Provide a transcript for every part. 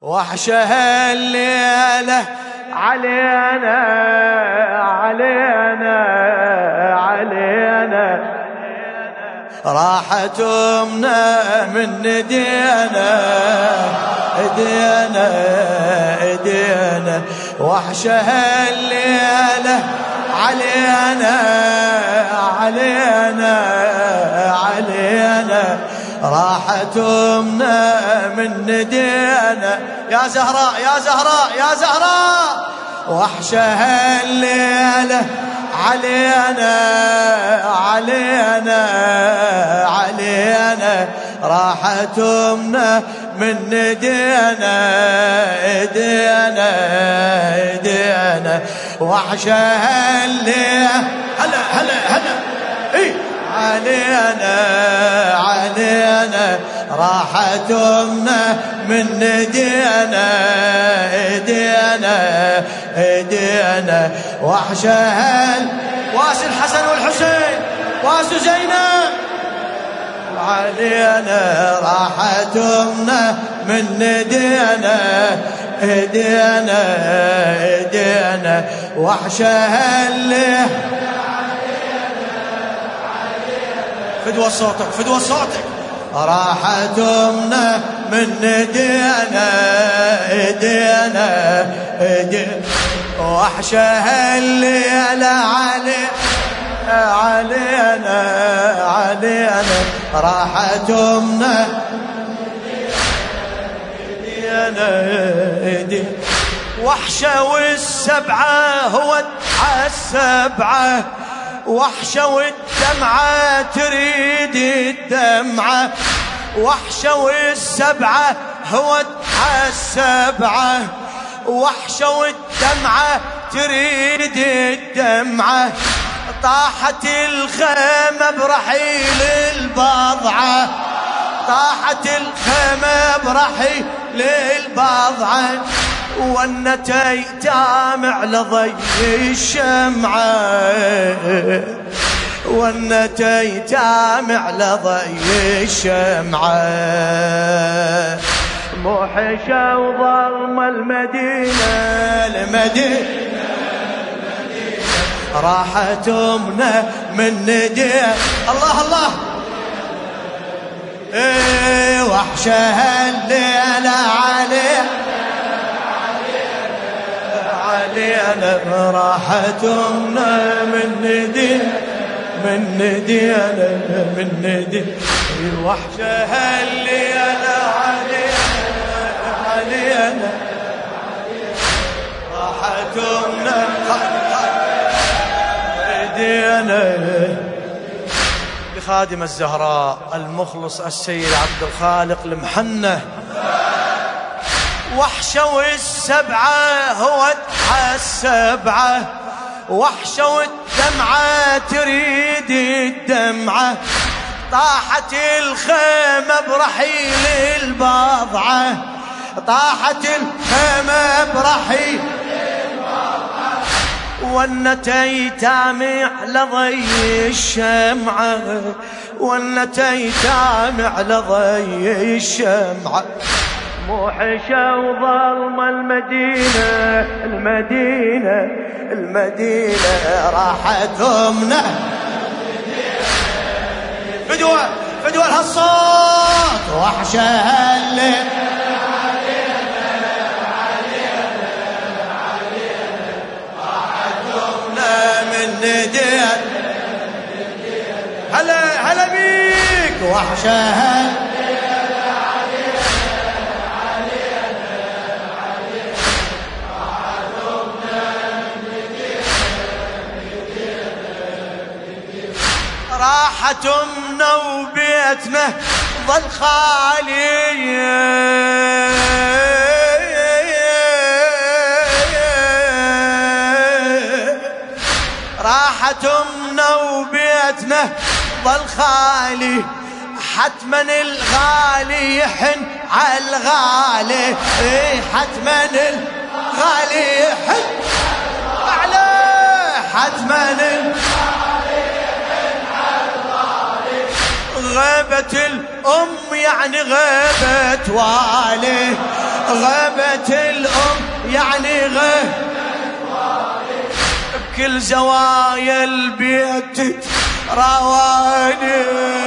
وحشها الليلة علينا علينا علينا، راحت أمنا من ايدينا ايدينا ايدينا. وحشها الليلة علينا علينا علينا، راحت أمنا من ايدينا. يا زهراء يا زهراء يا زهراء، وحشها الليلة علينا علينا علينا، راحت أمنا من ايدينا ايدينا ايدينا. وحشها الليلة هلا هلا هلا اي علينا علينا، راحت أمنا من ايدينا ايدينا ايدينا. وحشها واس الحسن والحسين واس زينب علينا، راحت أمنا من ايدينا ايدينا ايدينا. وحشها اللي فدوى صوتك فدوى صوتك، راحت أمنا من ايدينا ايدينا ايدينا. وحشها الليلة علينا علينا، راحت أمنا ايدينا ايدينا. وحشة والسبعة هو السبعة، وحشة والدمعة تريد الدمعة. وحشة والسبعة هو السبعة، وحشة والدمعة تريد الدمعة. طاحت الخيمة برحيل البضعة، طاحت الخيمة برحيل البضعة. ونت ايتام على ضي الشمعة، ونت ايتام على ضي الشمعة. موحشة وظلمة المدينة المدينة، راحت أمنا من ايدينا. الله الله ايه. وحشها الليلة علينا، راحت أمنا من ايدينا من ايدينا من ايدينا. وحشها الليلة علينا، راحت أمنا ايدينا. بخادم الزهراء المخلص السيد عبد الخالق المحنة. وحشة والسبعة هو السبعة، وحشة والدمعة تريد الدمعة. طاحت الخيمة برحيل البضعة، طاحت الخيمة برحيل البضعة. ونت ايتامي على ضي الشمعة، ونت ايتامي على ضي الشمعة. موحشة وظلمة المدينة المدينة المدينة، راحت أمنا فدوى فدوى هالصوت. وحشها الليل راحت أمنا من ايدينا. هلا هلا بيك. وحشها راحت أمنا وبيتنا ظل خالي. راحت أمنا وبيتنا ظل خالي. حتما الغالي يحن على الغالي، حتما الغالي يحن عليه، حتما غيبة الأم يعني غيبة والي، غابت الأم يعني بكل زوايا البيت تراواني،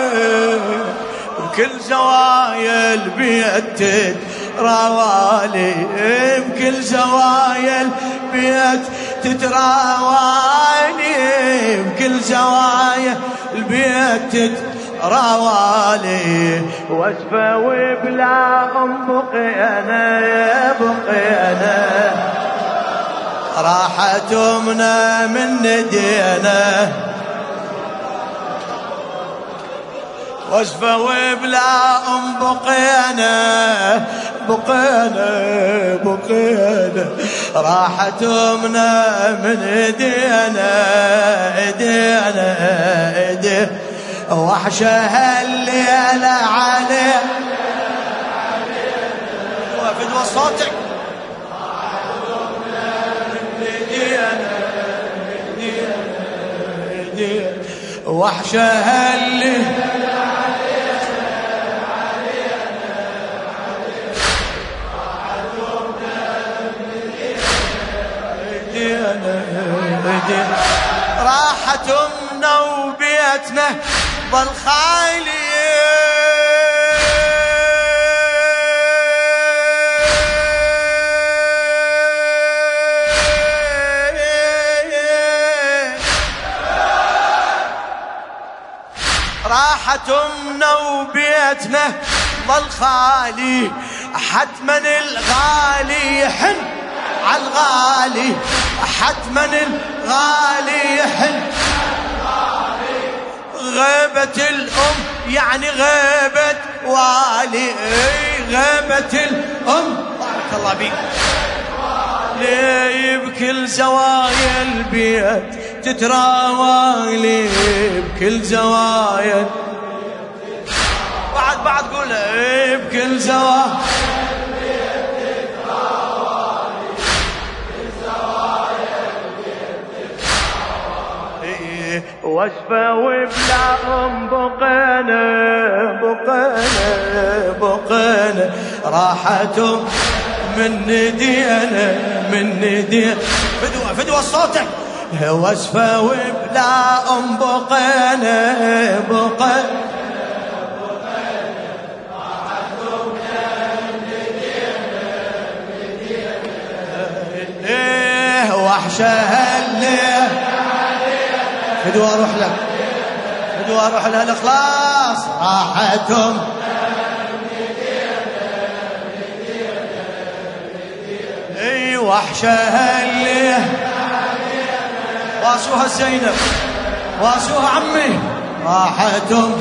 بكل زوايا البيت تراوالي، بكل زوايا البيت تتراواني، بكل زوايا البيت راوالي. واسفة وبلا أم بقينا بقينا، راحت أمنا من ندينا. واسفة وبلا أم بقينا بقينا بقينا، راحت أمنا من ايدينا ايدينا ايدينا. وحشها الليلة عليه وفدوى صوتك، وحشها الليلة راحت أمنا وبيتنا ظل خالي. راحت أمنا وبيتنا ظل خالي، حتما الغالي يحن عالغالي، حتما الغالي يحن. غيبة الأم يعني غيبة والي، غيبة الأم بارك الله بيك. ليه بكل زوايا البيت تتراوالي، بكل زوايا بعد قول بكل زوايا واسفة وبلا أم بقينا بقينا بقينا، راحت من ندينا من ندينا. فدوى صوتك. واسفة وبلا أم بقينا بقينا، وحشها الليل. فدوى اروح لك، فدوى اروح لها الاخلاص. راحتهم اي وحشها اللي واسوها زينب واسوها عمي. راحتهم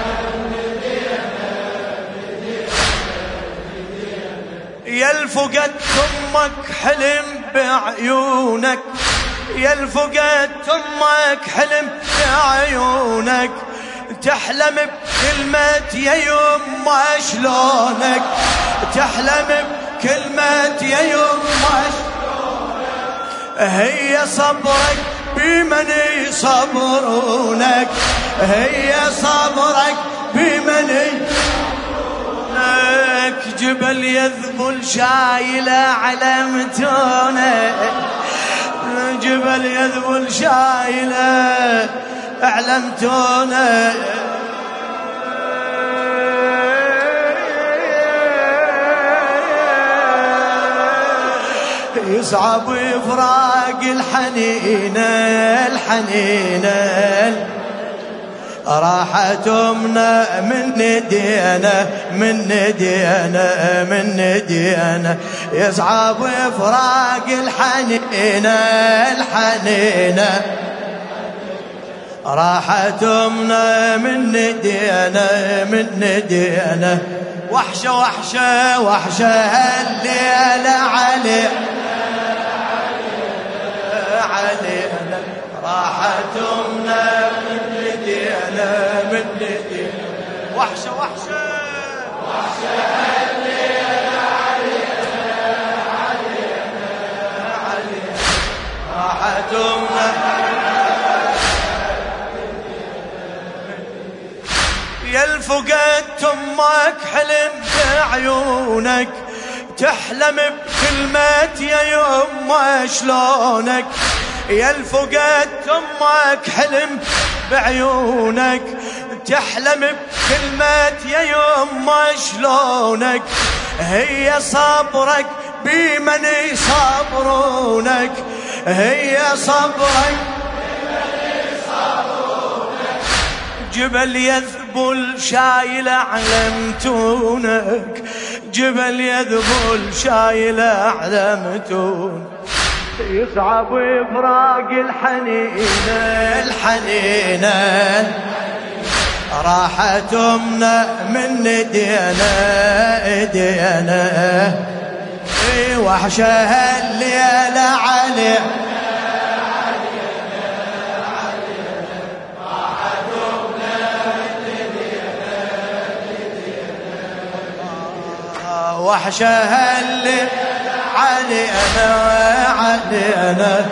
يا الفقد امك حلم بعيونك، يا الفقد امك حلم بعيونك، تحلم بكلمة يا يما شلونك، تحلم بكلمة يا يما شلونك. هي صبرك بمن يصبرونك، هي صبرك بمن يصبرونك. جبل يذبل شايلة علمتونك، جبل يذبل شايلة اعلمتونا. يصعب فراق الحنينة الحنينة، راحت أمنا من ندينا من ندينا من ندينا. يصعب فراق الحنينة الحنينة، راحت أمنا من ندينا من ندينا. وحشة وحشة وحشة الليلة علينا علينا، راحت أمنا من ندينا من ندينا. وحشة وحشة وحشة الليلة علينا علينا علينا، راحت أمنا. يا الفقد امك حلم بعيونك، تحلم بكلمة يا يمه شلونك يا الفقدت امك حلم بعيونك. تحلم بكلمة يا يمه شلونك هي صبرك بمن يصبرونك هي صبرك بمن يصبرونك. جبل يذبل شايل علمتونك جبل يذبل شايل علمتونك. يصعب فراق الحنينة راحت أمنا من ايدينا وحشها الليلة عليه وحشها الليلة علينا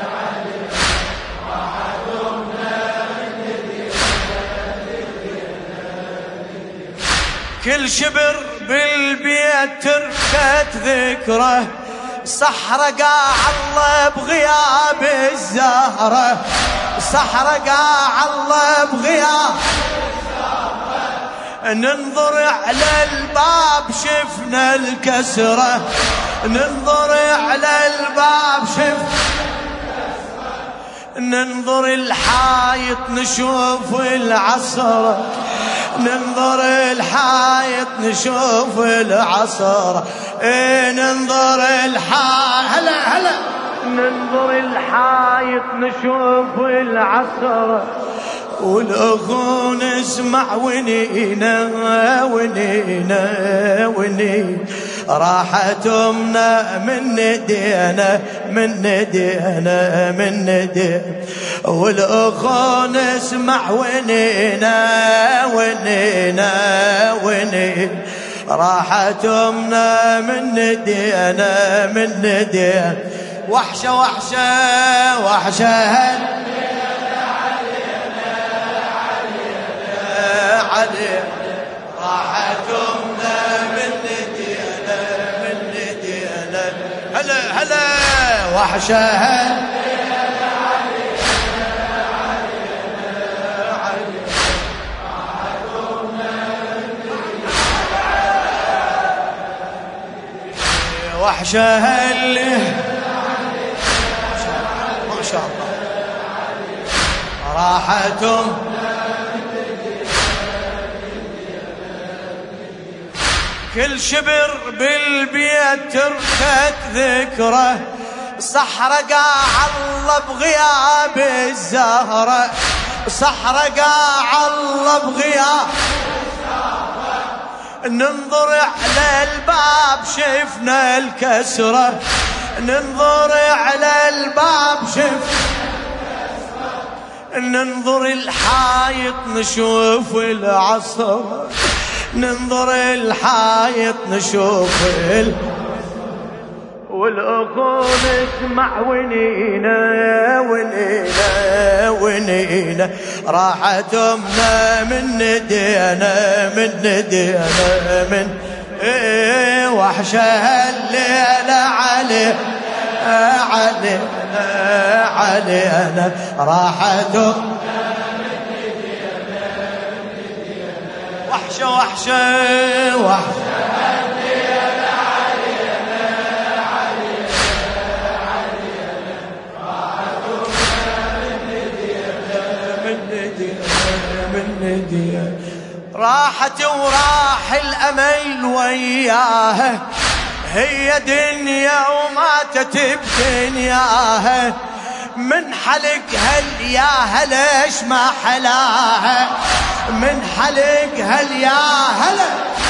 كل شبر بالبيت تركت ذكره صحرا قاع الله بغياب الزهرة صحرا قاع الله بغياب ننظر على الباب شفنا الكسرة ننظر على الباب شفنا ننظر الحايط نشوف العصر ننظر الحايط نشوف العصر ننظر الحايط هلا ننظر الحايط نشوف العصر والأخو نسمع ونينا راحت أمنا من ندينا والأخو نسمع ونينا راحت أمنا من ندينا وحشة راحت أمنا من ندينا هلا وحشها وحشها اللي ما شاء الله راحتهم كل شبر بالبيت تركت ذكره صحرا قاع الله بغياب الزهرة صحرا قاع الله بغياب ننظر على الباب شفنا الكسرة ننظر على الباب شفنا ننظر الحايط نشوف العصر ننظر الحايط نشوف والأخو نسمع ونينا راحت أمنا من ندينا وحشها الليلة علينا راحت وحشة راحت وراح الأمل وياها هي دنيا وماتت بدنياها من حلقها الياها ليش ما حلاها من حلقها الياها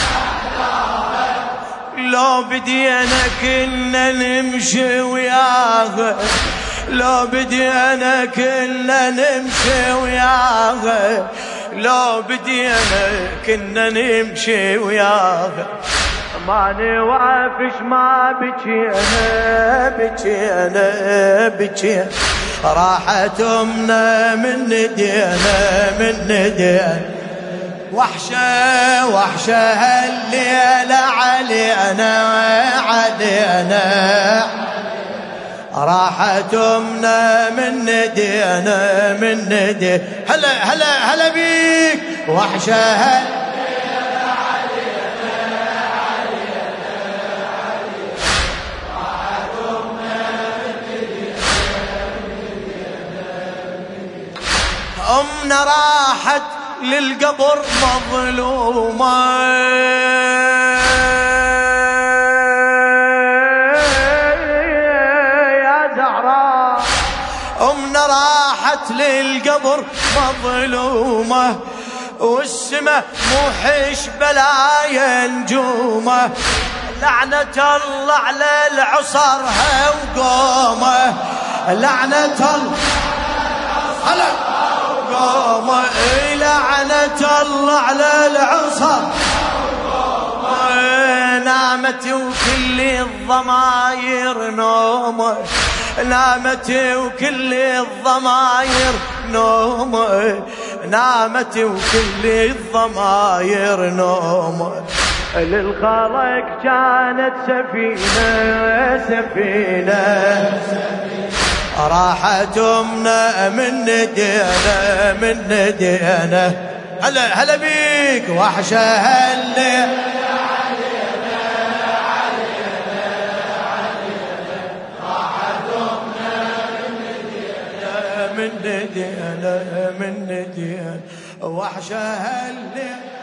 لو بدينا كنا نمشي وياها لو بدينا كنا نمشي وياها لو بدينا كنا نمشي وياها ما نوافش ما بكينا راحت أمنا من ندينا وحشة وحشة هالليلة علينا راحت أمنا من ندينا من ندي. هلا هلا هلا بيك وحشة هالليلة علينا راحت أمنا من ندينا أمنا راحت للقبر مظلومة يا زهراء. أمنا راحت للقبر مظلومة والسما موحش بلايا نجومه لعنة الله على العصرها وقومه لعنة الله على قومه لعنة الله على العصر نامت وكل الضماير نومه نامت وكل الضماير نومه نامت وكل الضماير نومه للخلق كانت سفينة راحت أمنا من ندينا هلا هلا بيك وحشة هالليلة راحت أمنا من ندينا من ندينا وحشة هالليلة